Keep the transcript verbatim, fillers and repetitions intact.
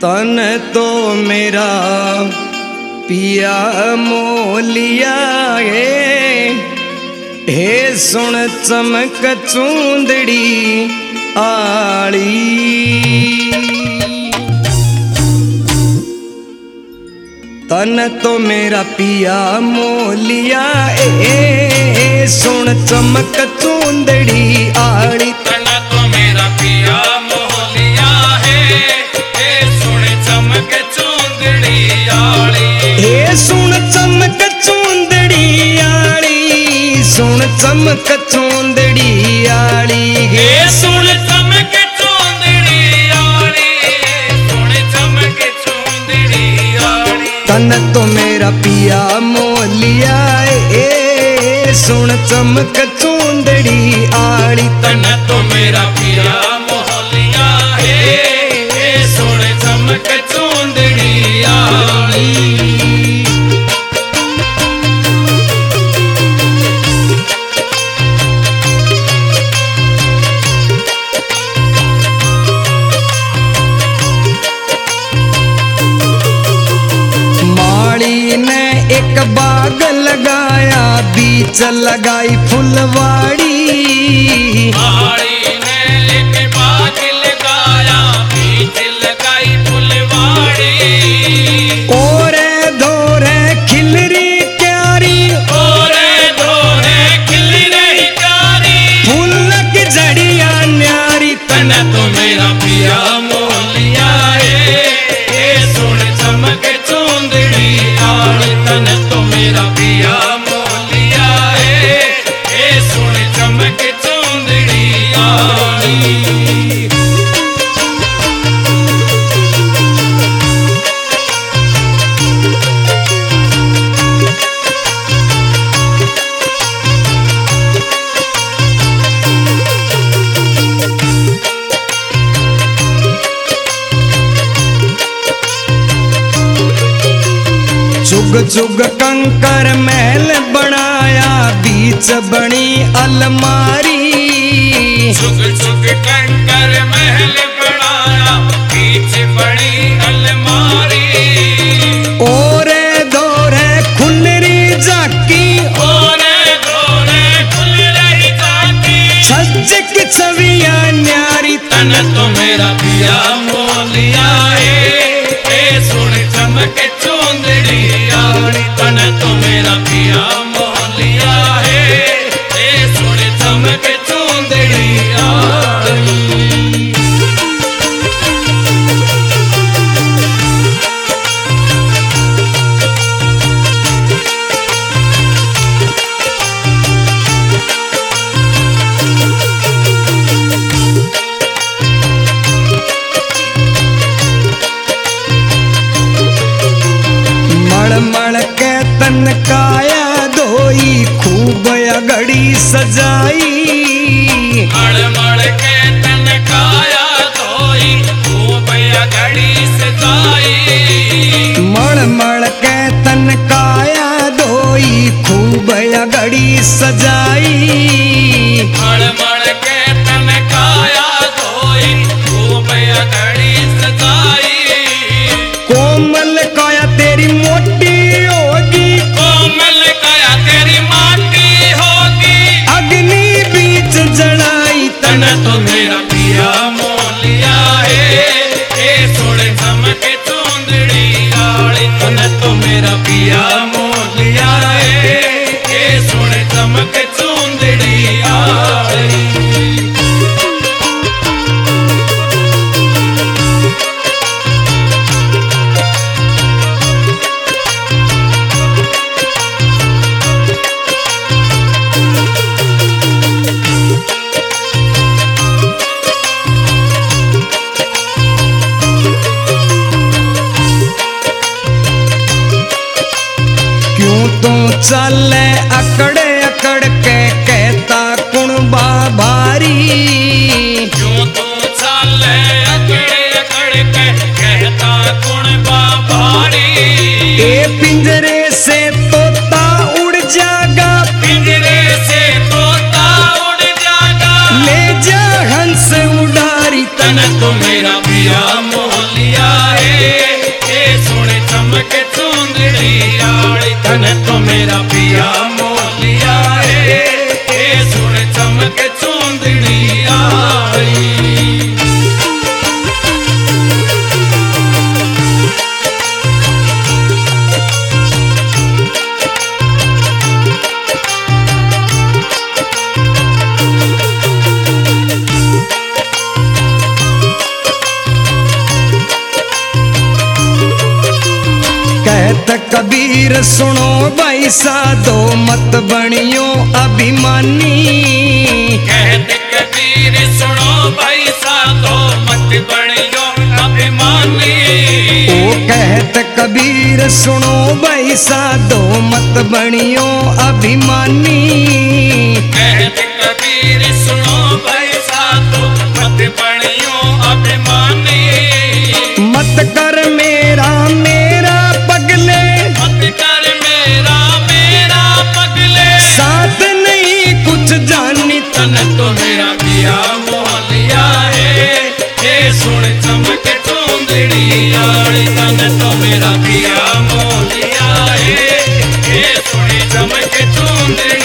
तन तो मेरा पिया मोलिया है, हे सुन चमक चूंदड़ी आली। तन तो मेरा पिया मोलिया ए, सुन चमक चूंदड़ी आली। तन तो मेरा पिया मोलिया है, ए सुन चमक चूंदड़ी आली। ए सुन चमक चूंदड़ी आली, सुन चमक चूंदड़ी आली। ए सुन चमक चूंदड़ी आली, सुन चमक चूंदड़ी आली। तन तो मेरा पिया मोलिया ए, सुन चमक चूंदड़ी आली। तन तो मेरा पिया मोलिया है, ए सुन चमक चूंदड़ी आली। एक बाग लगाया, बीच लगाई फुलवाड़ी। माली ने एक बाग लगाया, बीच लगाई फुलवाड़ी। ओरे धोरे खिलरी क्यारी, ओरे धोरे खिलरी क्यारी। फूल की जड़िया न्यारी। तन तो मेरा पिया मोलिया है, ए सुन चमक चूंदड़ी आली। तन तो मेरा पिया मोलिया है, ए सुन चमक चूंदड़ी आली। जुग जुग कंकर महल बनाया, बीच बनी अलमारी। जुग जुग कंकर महल बनाया, बीच बनी अलमारी। ओरे दोरे खुलरी जाकी, ओरे दोरे खुलरी जाकी। सज की छवियां न्यारी। तन तो मेरा पिया मोलिया है, ए सुन चमक चूंदड़ी आली। तन तो मेरा पिया मोलिया है, ए सुन चमक चूंदड़ी आली। मड़ के तन काया धोई, खूब अगड़ी सजाई। मड़ मड़ के तन काया धोई, खूब अगड़ी सजाई। मड़ मड़ के तन काया धोई, खूब अगड़ी सजाई। मड़ मड़ के तन काया धोई, खूब अगड़ी सजाई। कोमल काया तेरी मोटी होगी, कोमल काया तेरी माटी होगी। अग्नि बीच जड़ाई। तन तो मेरा पिया मोलिया है, ए सुन चमक चूंदड़ी आली। तन तो मेरा पिया मोलिया है, ए सुन चमक चूंदड़ी आली। चले अकड़ अकड़ के कहता कुण बाभारी। क्यों तू चले अकड़ अकड़ के कहता कुण बाभारी। ए पिंजरे से तोता उड़ जागा, पिंजरे से तोता उड़ जागा। ले जा हंस उड़ारी। तन तो मेरा पिया मोलिया है, मेरा पिया मोलिया है, ए सुन चमक चुंदड़ी आई। कहत कबीर सुनो भाई साधो मत बनियो अभिमानी। कहत कबीर सुनो भाई साधो मत बनियो अभिमानी। ओ कहत कबीर सुनो भाई साधो मत बनियो अभिमानी। कहत कबीर सुनो भाई साधो मत बनियो अभिमानी। मत कर मेरा मेरा पगले, मत कर मेरा मेरा पगले, साथ नहीं कुछ जानी तन तो मेरा पिया मोलिया है, ए सुन चमक चुंदड़ी आई। तन तो मेरा पिया मोलिया है, ए सुन चमक चुंदड़ी